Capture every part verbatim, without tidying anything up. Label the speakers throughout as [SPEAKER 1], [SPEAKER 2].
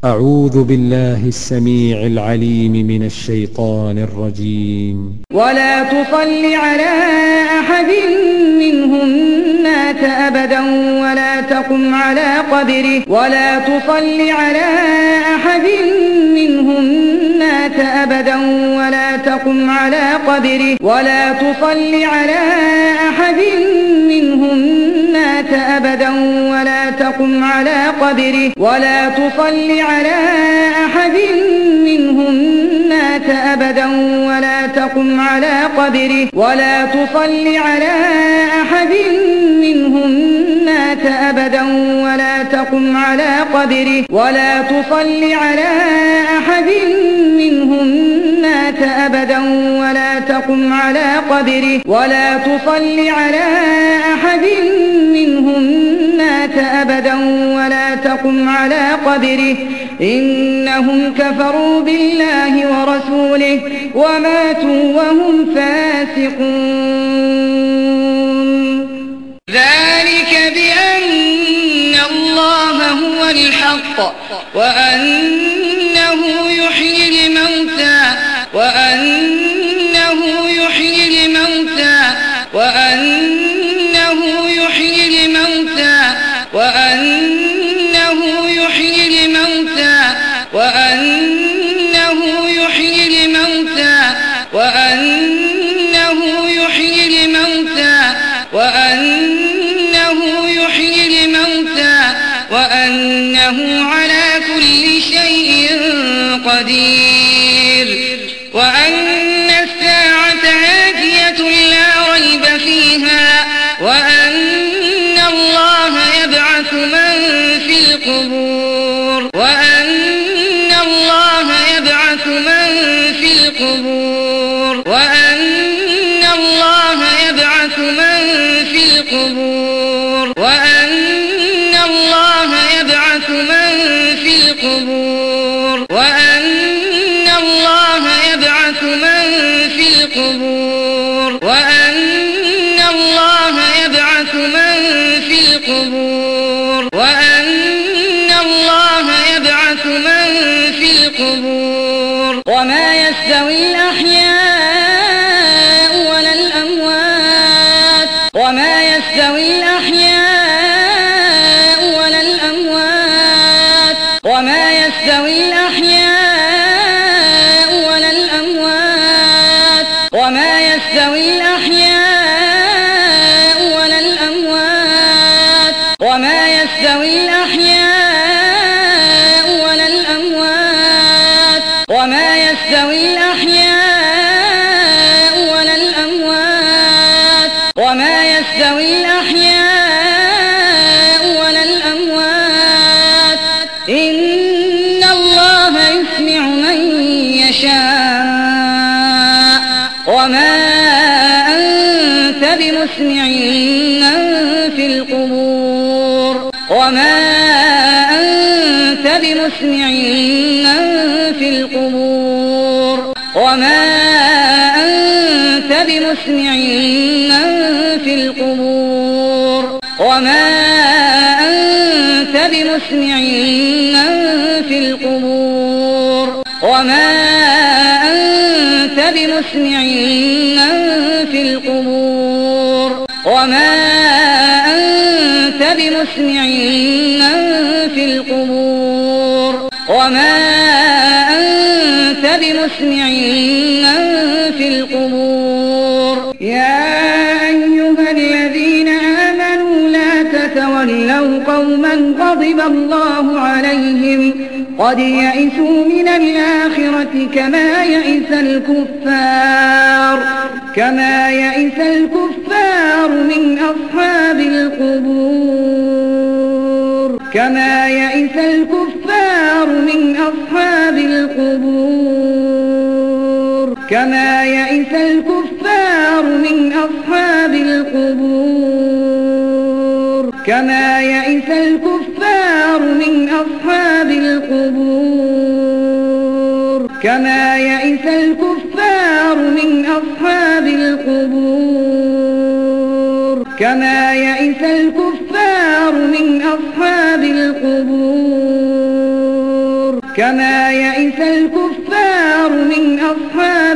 [SPEAKER 1] أعوذ بالله السميع العليم من الشيطان الرجيم.
[SPEAKER 2] ولا تصل على أحد منهم مات أبدا ولا تقم على قبره ولا تصل على أحد منهم مات أبدا ولا تقم على قبره ولا تصل على أحد منهم مات أبدا ولا تقم على قبره ولا تصل على أحد منهم مات أبدا ولا تقم على قبره ولا تصل على أحد منهم مات أبدا ولا تقم على قبره ولا تصل على أحد منهم مات أبدا ولا تقم على قبره ولا تصل على أحد منهم مات أبدا ولا تقم على قبره إنهم كفروا بالله ورسوله وماتوا وهم فاسقون. ذلك بأن الله هو الحق وأنه يحيي الموتى وأنه يحيي الموتى وأنه يحيي الموتى وأنه يحيي الموتى وأنه يحيي الموتى وأنه يحيي الموتى وأنه يحيي الموتى وأنه على كل شيء قدير وأن الساعة آتية لا ريب فيها وأن الله يبعث من في القبور وأن الله يبعث من في القبور وأن الله يبعث من في القبور وأن الله يبعث من في القبور وأن الله يبعث من في القبور وأن الله يبعث من في القبور وأن الله يبعث من في القبور وما يستوي الأحياء ولا الأموات وما يستوي الأحياء ولا الأموات وما يستوي الأحياء ولا الأموات وما يستوي الأحياء ولا الأموات وما يستوي الأحياء ولا الأموات وما يستوي الأحياء ولا الأموات وما يستوي الأحياء ولا الأموات إن الله يسمع من يشاء وما أنت بمسمع من في القبور وما أنت بمسمع من في القبور وما أنت بمسمع من في القبور وما أنت بمسمع من في القبور وما أنت بمسمع من في القبور وما أنت بمسمع من في القبور وما أنت بمسمع من في القبور يا أيها الذين آمنوا لا تتولوا قوما غضب الله عليهم قد يئسوا من الآخرة كما يئس الكفار كما يئس الكفار من أصحاب القبور كما يئس الكفار من أصحاب القبور كما يئس الكفار من أصحاب القبور كما يئس الكفار من أصحاب القبور كما يئس الكفار من أصحاب القبور كما يئس الكفار من أصحاب القبور كما يئس الكفار من أصحاب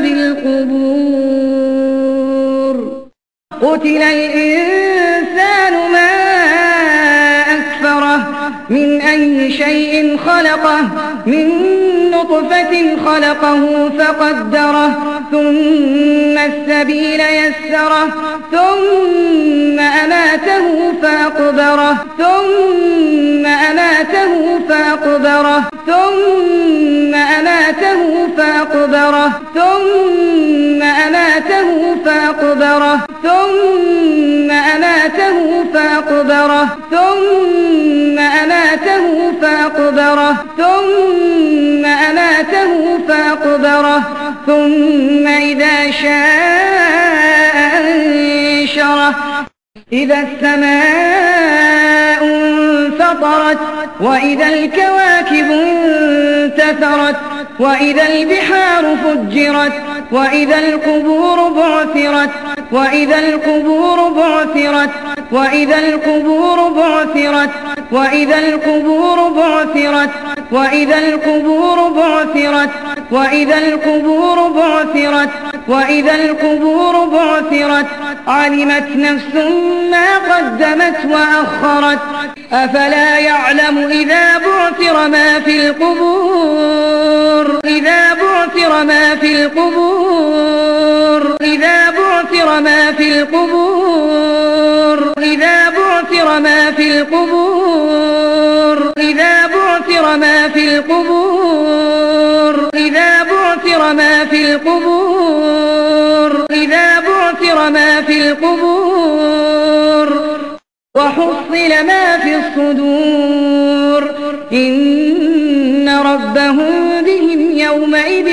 [SPEAKER 2] القبور قتل الإنسان ما أكفره من أي شيء خلقه من نطفة خلقه فقدره ثم السبيل يسره ثم أماته فأقبره ثم أماته فأقبره ثم أماته فأقبره ثم أماته فأقبره ثم أماته فأقبره ثم أماته فأقبره ثم أماته فأقبره ثم إذا شاء أنشره إذا السماء انفطرت وإذا الكواكب انتثرت وإذا البحار فجرت وإذا القبور بعثرت وإذا القبور بعثرت وإذا القبور بعثرت وإذا القبور بعثرت وإذا القبور بعثرت وإذا القبور بعثرت وإذا القبور بعثرت علمت نفس ما قدمت وأخرت أفلا يعلم إذا بعثر ما في القبور إذا بعثر ما في القبور إذا بعثر ما في القبور إذا بعثر ما في القبور إذا بعثر ما في القبور إذا بعثر ما في القبور إذا بعثر ما في القبور وحصل ما في الصدور إن ربهم بهم يومئذ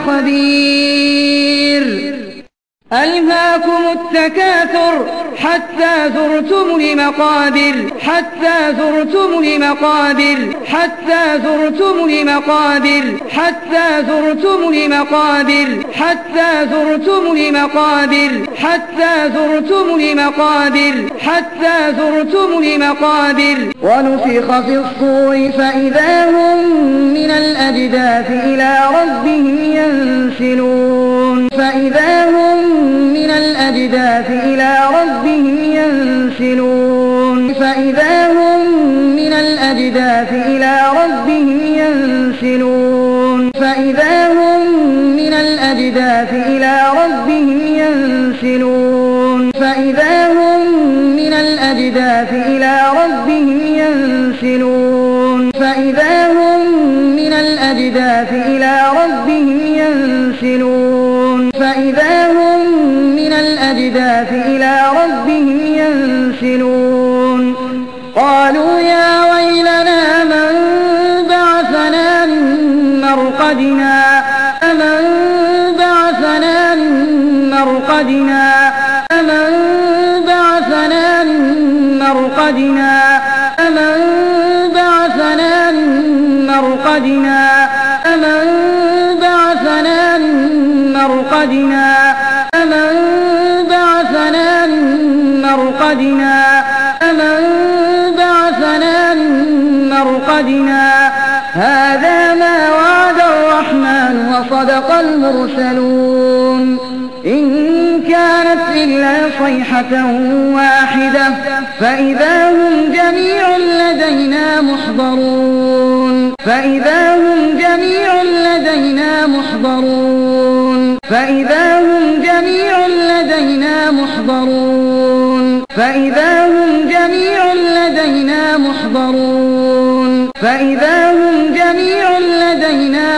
[SPEAKER 2] لخبير ألهاكم التكاثر حتى زرتم المقابر حتى زرتم المقابر حتى زرتم المقابر حتى زرتم المقابر حتى زرتم المقابر حتى زرتم المقابر حتى زرتم المقابر ونفخ في الصور فإذا هم من الأجداث إلى ربهم ينسلون فإذا هم من الأجداث إلى ربهم ينسلون فإذا هم من الأجداث إلى ربهم ينسلون فإذا هم من الأجداث إلى ربهم ينسلون فإذا هم من الأجداث إلى ربهم ينسلون فإذا هم من الأجداث إلى ربهم ينسلون فإذا هم من الأجداث إلى ربهم ينسلون قالوا يا ويلنا من بعثنا من مرقدنا أمن بعثنا من مرقدنا أمن بعثنا من مرقدنا أمن بعثنا من مرقدنا أمن بعثنا من مرقدنا أمن بعثنا من مرقدنا أمن بعثنا من مرقدنا هذا ما وعد الرحمن وصدق المرسلون إن كانت إلا صيحة واحدة فإذا هم جميع لدينا محضرون فإذا هم جميع لدينا محضرون فإذا هم جميع لدينا محضرون فإذا هم جميع لدينا محضرون فإذا هم جميع لدينا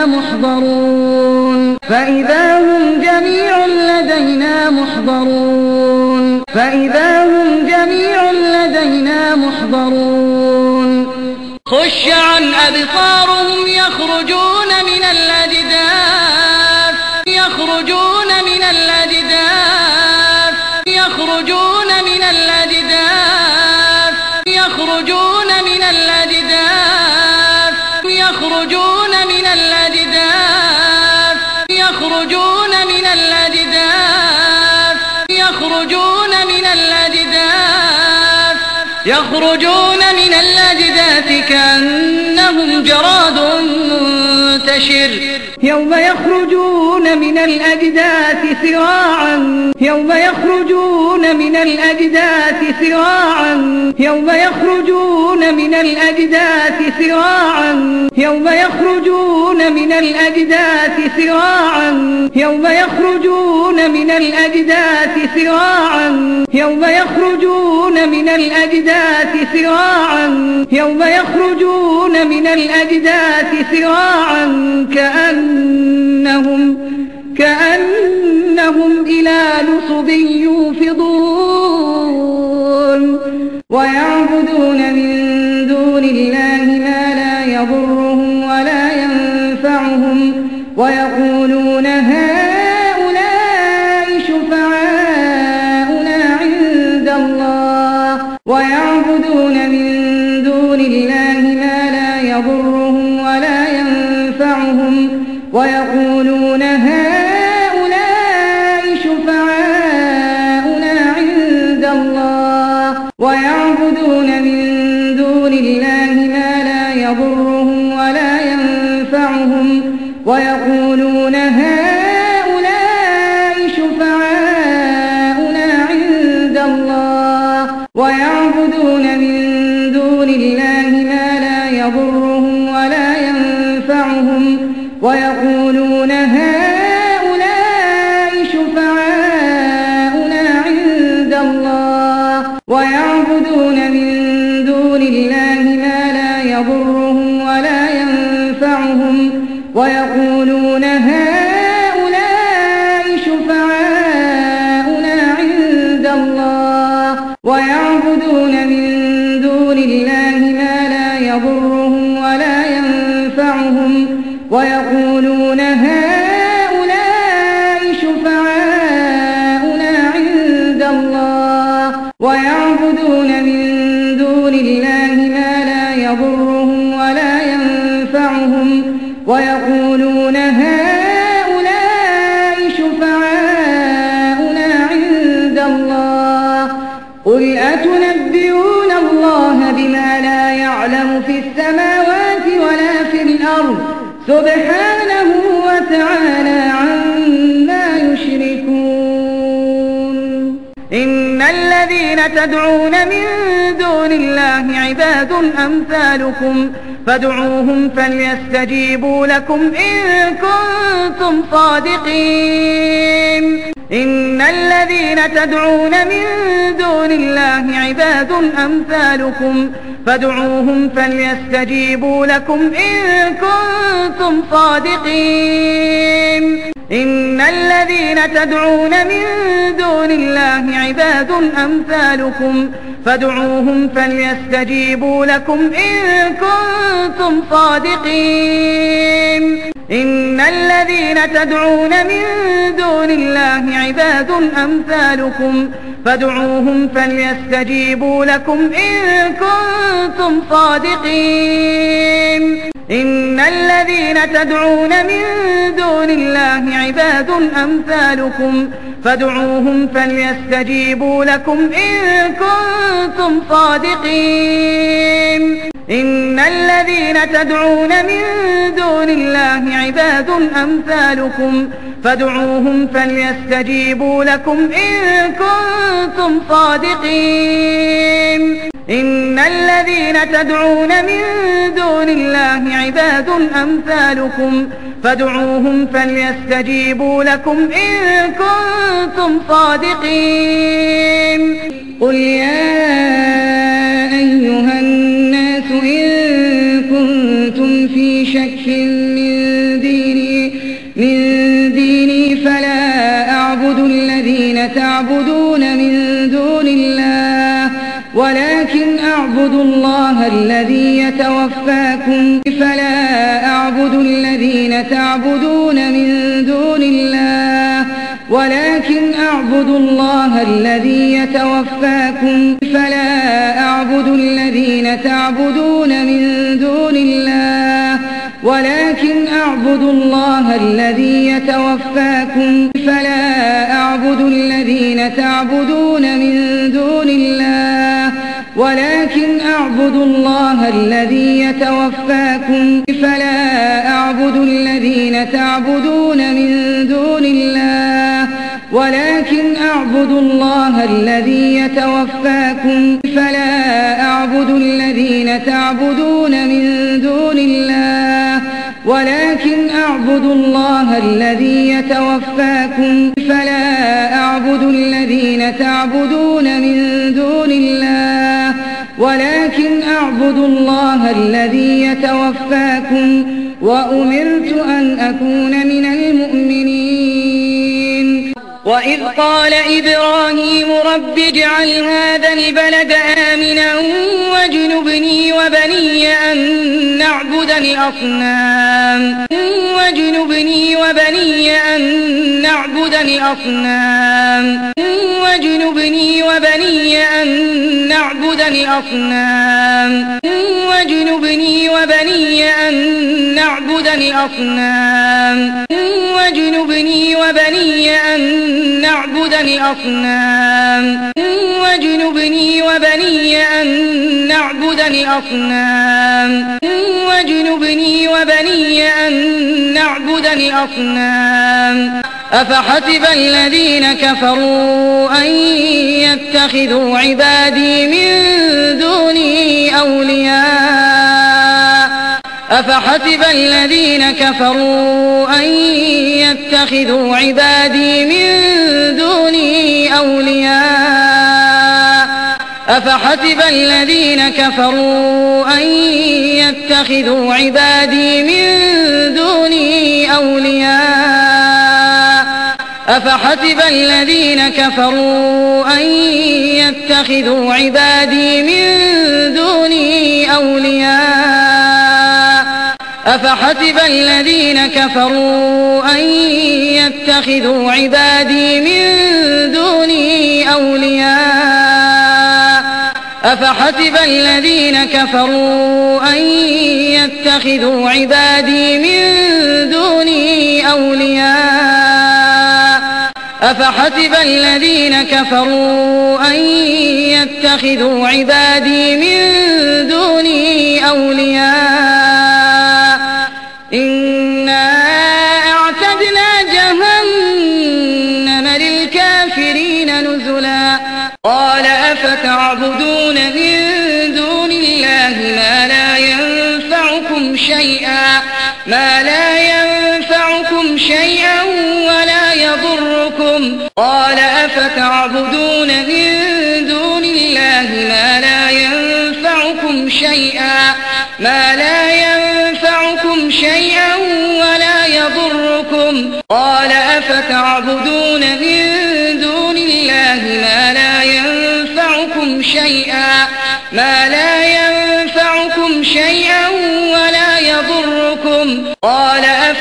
[SPEAKER 2] محضرون فإذا هم جميع لدينا محضرون فإذا هم جميع لدينا محضرون خش عن أبصارهم يخرجون من الأجداث يخرجون من الأجداث يخرجون من الأجداث يخرجون من الأجداث يخرجون من الأجداث يخرجون من الأجداث يخرجون من الأجداث يخرجون من الأجداث كأنهم جراد منتشر يوم يخرجون من الأجداث سراعا يوم يخرجون من الأجداث سراعا يوم يخرجون من الأجداث سراعا يوم يخرجون من الأجداث سراعا يوم يخرجون من الأجداث سراعا يوم يخرجون من الأجداث سراعا يوم يخرجون من الأجداث سراعا كأنهم كأنهم إلى نصب يوفضون ويعبدون من دون الله ما لا يضرهم ولا ينفعهم ويقولون هؤلاء شفعاؤنا عند الله ويعبدون من دون الله ما لا يضرهم ولا ينفعهم ويقولون هؤلاء شفعاؤنا عند الله ويعبدون من دون الله ما لا يضرهم ولا ينفعهم ويقولون هؤلاء شفعاؤنا عند الله ويعبدون من دون الله ما لا يضرهم ولا ينفعهم ويقولون هؤلاء شفعاؤنا عند الله ويعبدون من دون الله ما لا يضرهم ولا ينفعهم ويقولون هؤلاء شفعاؤنا عند الله ويعبدون من دون الله ما لا يضرهم ولا ينفعهم ويقولون هؤلاء شفعاؤنا عند الله ويعبدون من دون الله ما لا يضرهم ولا ينفعهم ويقولون هؤلاء شفعاؤنا عند الله قل أتنبئون الله بما لا يعلم في السماوات ولا في الأرض سبحانه وتعالى عما يشركون إن الذين تدعون من دون الله عباد أمثالكم فادعوهم فليستجيبوا لكم إن كنتم صادقين إن الذين تدعون من دون الله عباد أمثالكم فادعوهم فليستجيبوا لكم إن كنتم صادقين إن الذين تدعون من دون الله عباد أمثالكم فادعوهم فليستجيبوا لكم إن كنتم صادقين إن الذين تدعون من دون الله عباد أمثالكم فادعوهم فليستجيبوا لكم إن كنتم صادقين إن الذين تدعون من دون الله عباد أمثالكم فادعوهم فليستجيبوا لكم إن كنتم صادقين إن الذين تدعون من دون الله عباد أمثالكم فادعوهم فليستجيبوا لكم إن كنتم صادقين إن الذين تدعون من دون الله عباد أمثالكم فادعوهم فليستجيبوا لكم إن كنتم صادقين قل يا أيها الناس إن كنتم في شك من ديني من ديني فلا أعبد الذين تعبدون من دون الله ولكن أعبد الله الذي يتوفاكم فلا أعبد الذين تعبدون من دون الله ولكن أعبد الله الذي يتوفاكم فلا أعبد الذين تعبدون من دون الله ولكن أعبد الله الذي يتوفاكم فلا أعبد الذين تعبدون من دون الله ولكن أعبد الله الذي يتوفاكم فلا أعبد الذين تعبدون من دون الله ولكن أعبد الله الذي يتوفاكم فلا أعبد الذين تعبدون من دون الله ولكن أعبد الله الذي يتوفاكم فلا أعبد الذين تعبدون من دون الله ولكن أعبد الله الذي يتوفاكم وأمرت أن أكون من المؤمنين. وإذ قال إبراهيم رب اجعل هذا البلد آمنا واجنبني وبني أن نعبد الأصنام واجنبني وبني أن نعبد الأصنام واجنبني وبني أن نعبد الأصنام واجنبني وبني أن نعبد الأصنام واجنبني وبني أن نعبد الأصنام واجنبني وبني أن نعبد الأصنام واجنبني وبني أن نعبد الأصنام أفحسب الذين كفروا أن يتخذوا عبادي من دوني أولياء أفحسب الذين كفروا أن يتخذوا عبادي من دوني أولياء أفحسب الذين كفروا أن يتخذوا عبادي من دوني أولياء أفحسب الذين كفروا أن يتخذوا عبادي من دوني أولياء أفحسب الذين كفروا أن يتخذوا عبادي من دوني أولياء أفحسب الذين كفروا أن يتخذوا عبادي من دوني أولياء أفحسب الذين كفروا أن يتخذوا عبادي من دوني أولياء إنا أعتدنا جهنم للكافرين نزلا قال أفتعبدون من دون الله ما لا ينفعكم شيئا ما لا ينفعكم شيئا ولا يضركم قال أفتعبدون من دون الله ما لا ينفعكم شيئا ما لا ينفعكم شيئا ولا يضركم قال أفتعبدون من دون الله ما لا ينفعكم شيئا ما لا ينفعكم شيئا ولا يضركم قال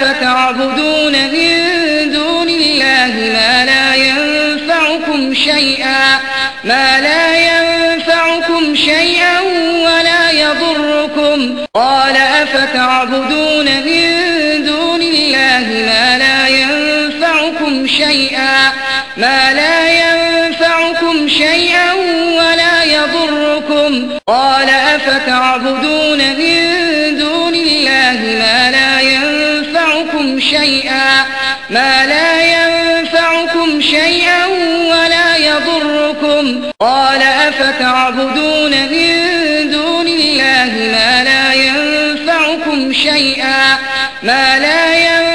[SPEAKER 2] أفتعبدون من دون الله ما لا ينفعكم شيئا ما لا ينفعكم شيئا ولا يضركم قال أفتعبدون من دون الله ما لا ينفعكم شيئا ما لا ينفعكم شيئا ولا يضركم قال أفتعبدون من دون الله ما لا ينفعكم شيئا ما لا ينفعكم شيئا ولا يضركم قال أفتعبدون من دون الله ما لا ينفعكم شيئا ما لا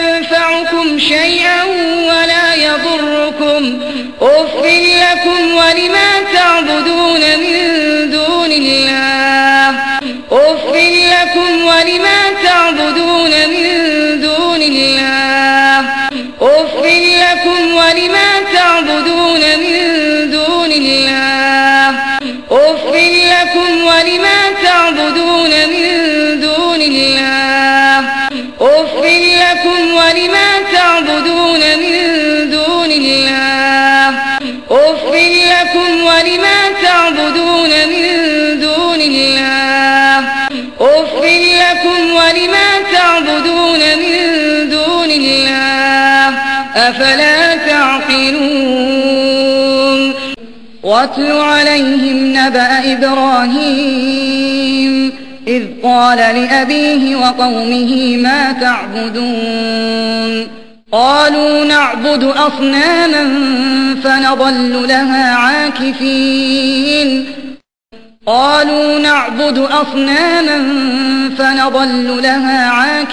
[SPEAKER 2] ينفعكم شيئا ولا يضركم أف لكم ولما تعبدون من دون الله أف لكم ولما تعبدون من دون الله أف لكم ولما تعبدون من دون الله أف لكم ولما تعبدون من دون الله أف لكم ولما تعبدون من دون الله أف لكم ولما تعبدون من دون الله أف لكم ولما تعبدون من دون الله أفلا تعقلون واتل عليهم نبأ إبراهيم إذ قال لأبيه وقومه ما تعبدون قالوا نعبد أصناما فنظل لها عاكفين قالوا نعبد أصناما فنظل لها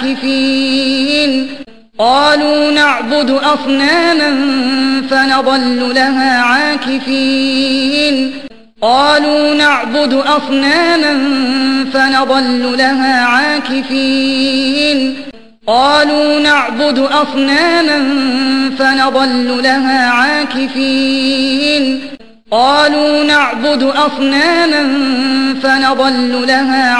[SPEAKER 2] عاكفين قالوا نعبد أصناما فنظل لها عاكفين قالوا نعبد أصناما فنظل لها عاكفين قالوا نعبد أصناما فنظل لها عاكفين قالوا نعبد أصناما فنظل لها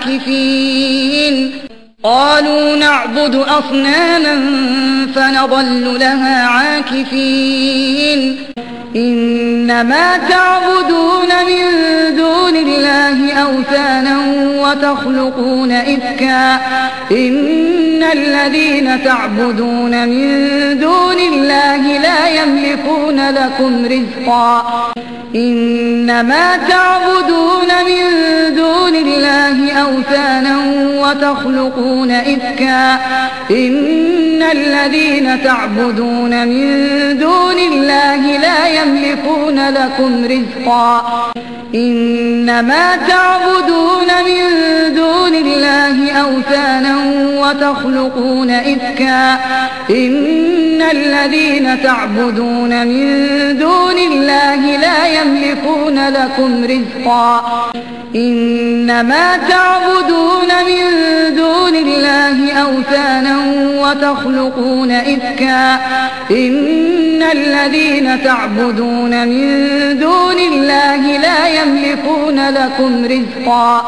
[SPEAKER 2] عاكفين قالوا نعبد أصناما فنظل لها عاكفين إنما تعبدون من دون الله أوثانا وتخلقون إفكا إن الذين تعبدون من دون الله لا يملكون لكم رزقا إنما تعبدون من دون الله أوثانا وتخلقون إفكا إن الذين تعبدون من دون الله لا يملكون لكم رزقا إنما تعبدون من دون الله أوثانا وتخلقون إفكا إن الذين تعبدون من دون الله لا يملكون لكم رزقا إنما تعبدون من دون الله أوثانا وتخلقون إفكا إن الذين تعبدون من دون الله لا يملكون لكم رزقا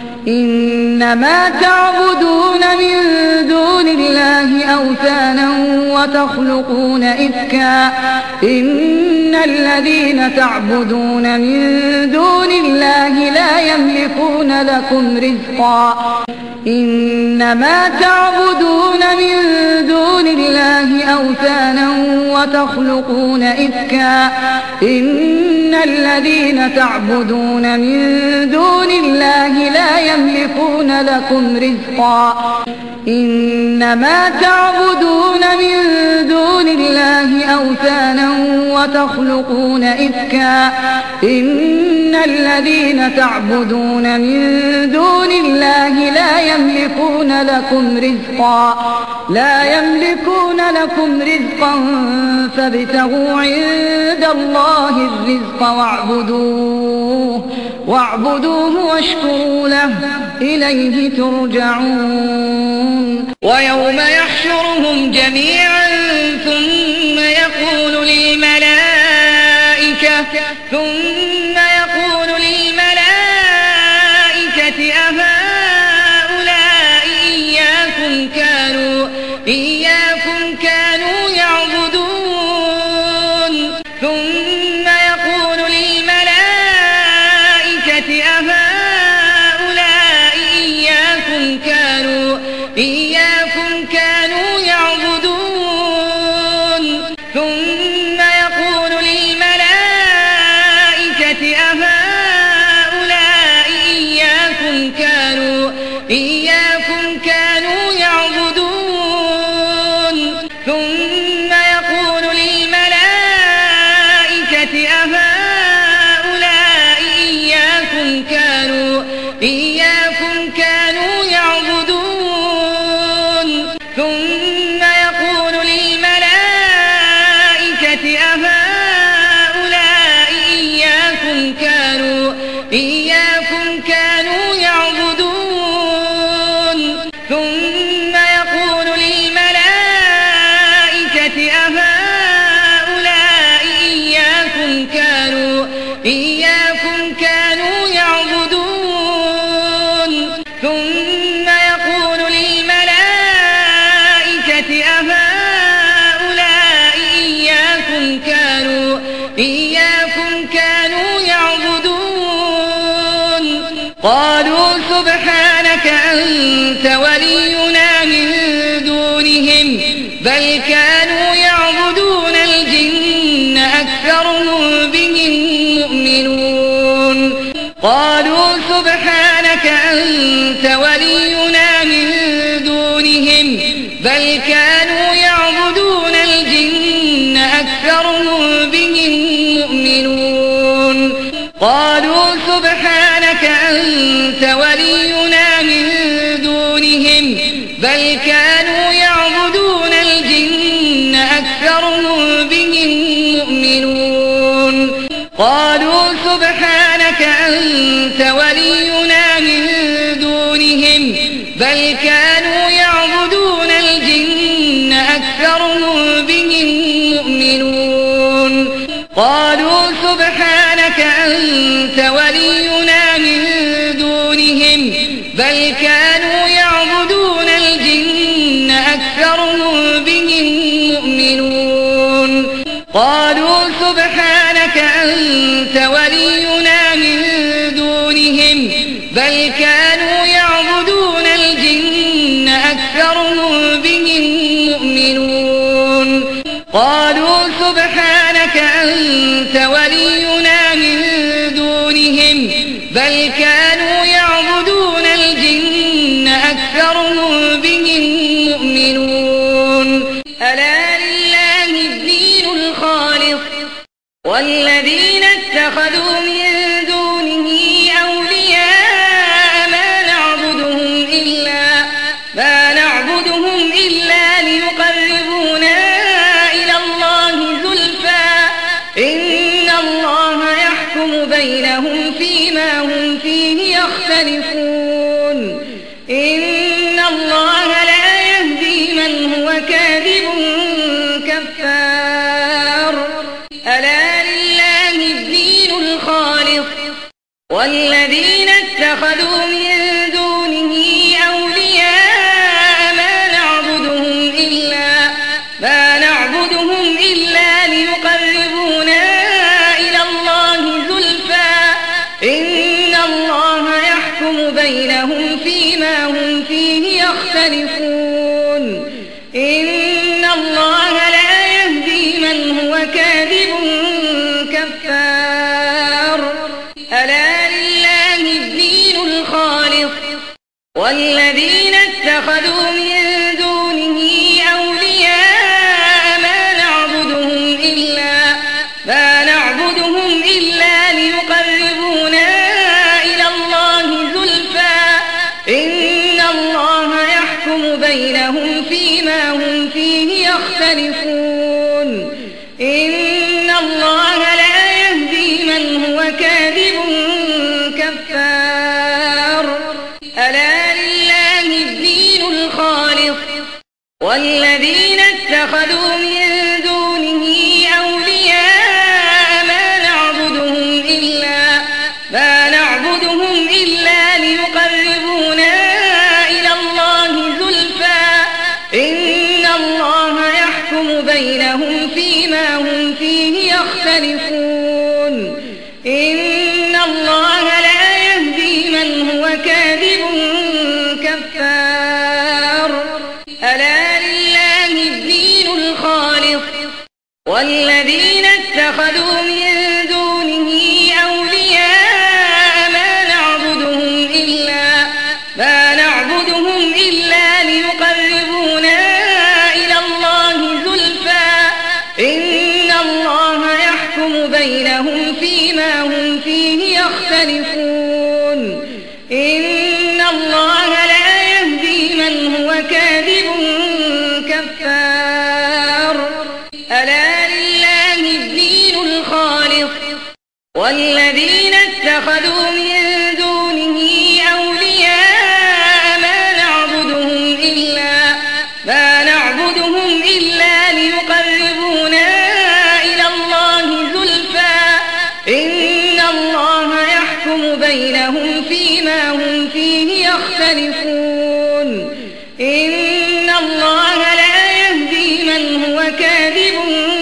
[SPEAKER 2] إنما تعبدون من دون الله أوثانا وتخلقون إفكا إن الذين تعبدون من دون الله لا يملكون لكم رزقا إنما تعبدون من دون الله أوثانا وتخلقون إفكا إن الذين تعبدون من دون الله لا يملكون لكم رزقا إنما تعبدون من دون الله أوثانا وتخلقون إفكا إن الذين تعبدون من دون الله لا يملكون لكم رزقا لا يملكون لكم رزقا فابتغوا عند الله الرزق واعبدوه واعبدوه واشكروا له إليه ترجعون ويوم يحشرهم جميعا ثم يقول للملائكة ثم يقول للملائكة أهؤلاء إياكم كانوا إياكم كانوا يعبدون ثم يقول للملائكة أهؤلاء إياكم كانوا إياكم كانوا يعبدون ثم يقول للملائكة أهؤلاء إياكم كانوا إياكم كانوا يعبدون ثم يقول للملائكة أهؤلاء إياكم كانوا إياكم كانوا يعبدون ثم يقول للملائكة أهؤلاء إياكم كانوا إياكم كانوا يعبدون ثم يقول للملائكة أهؤلاء إياكم كانوا إياكم كانوا يعبدون ثم يقول للملائكة أهؤلاء إياكم كانوا إياكم كانوا يعبدون قالوا سبحانك أنت ولينا من دونهم بل كانوا يعبدون الجن أكثرهم بهم مؤمنون سبحانك أنت ولينا من دونهم بل كانوا يعبدون الجن أكثرهم بهم مؤمنون قالوا سبحانك أنت ولينا من دونهم بل كانوا يعبدون الجن أكثرهم بهم مؤمنون قالوا سبحانك أنت ولينا من دونهم بل كانوا يعبدون الجن أكثرهم بهم مؤمنون قالوا سبحانك أنت ولينا من دونهم بل كانوا يعبدون الجن أكثرهم بهم مؤمنون قالوا سبحانك أنت ولينا من دونهم بل كانوا يعبدون الجن أكثرهم بهم مؤمنون قالوا سبحانك أنت ولينا من دونهم بل كانوا يعبدون الجن أكثرهم بهم مؤمنون ألا لله الدين الخالص والذين اتخذوا من دونه أولياء ما نعبدهم إلا ما نعبدهم إلا ليقربونا إلى الله زلفى إن الله يحكم بينهم فيما هم فيه يختلفون إن الله لا يهدي من هو كاذب كفار ألا لله الدين الخالص والذين اتخذوا من دونه أولياء ما نعبدهم إلا ما نعبدهم إلا ليقربونا إلى الله زلفى إن الله يحكم بينهم فيما هم فيه يختلفون إن الله لا يهدي من هو كاذب كفار ألا لله الدين الخالص والذين اتخذوا من دونه أولياء ما نعبدهم إلا ما نعبدهم إلا ليقربونا إلى الله زلفى إن الله يحكم بينهم فيما هم فيه يختلفون إن الله لا يهدي من هو كاذب كفار ألا لله الدين الخالص والذين اتخذوا من دونه أولياء ما نعبدهم إلا ما نعبدهم إلا ليقربونا إلى الله زلفى إن الله يحكم بينهم فيما هم فيه يختلفون إن الله لا يهدي من هو كاذب كفار ألا لله الدين الخالص والذين اتخذوا من دونه أولياء ما نعبدهم إلا ما نعبدهم إلا ليقربونا إلى الله زلفى إن الله يحكم بينهم فيما هم فيه يختلفون إن الله لا يهدي من هو كاذب كفار ألا لله الدين الخالص والذين اتخذوا من دونه أولياء ما نعبدهم إلا ما نعبدهم إلا ليقربونا إلى الله زلفى إن الله يحكم بينهم فيما هم فيه يختلفون إن الله لا يهدي من هو كاذب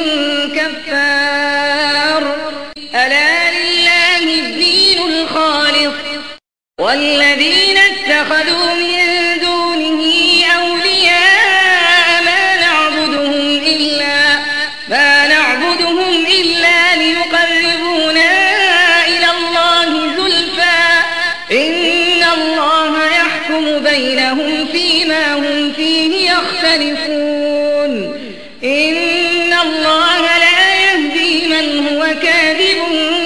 [SPEAKER 2] كفار ألا لله الدين الخالص والذين اتخذوا من دونه أولياء ما نعبدهم إلا ما نعبدهم إلا ليقربونا إلى الله زلفى إن الله يحكم بينهم فيما هم فيه يختلفون إن الله لا يهدي من هو كاذب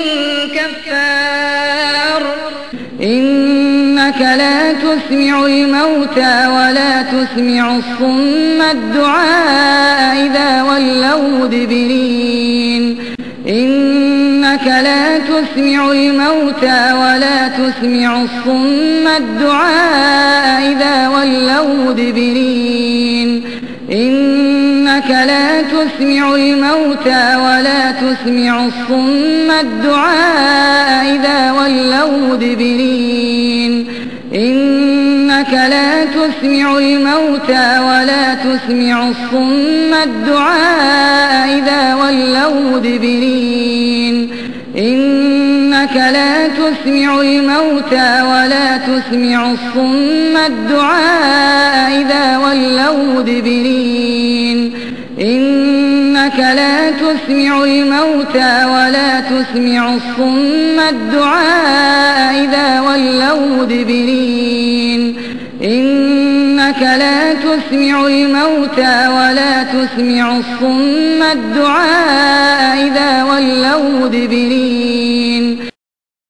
[SPEAKER 2] كفار إنك لا تسمع الموتى ولا تسمع الصم الدعاء إذا ولوا مدبرين إنك لا تسمع الموتى ولا تسمع الصم الدعاء إذا ولوا مدبرين إنك لا تسمع الموتى ولا تسمع الصم الدعاء إذا ولوا مدبرين إنك لا تسمع الموتى ولا تسمع الصم الدعاء إذا ولوا مدبرين إنك لا تسمع الموتى ولا تسمع الصم الدعاء إذا ولوا مدبرين إنك لا تسمع الموتى ولا تسمع الصم الدعاء إذا ولوا مدبرين إنك لا تسمع الموتى ولا تسمع الصم الدعاء إذا ولوا مدبرين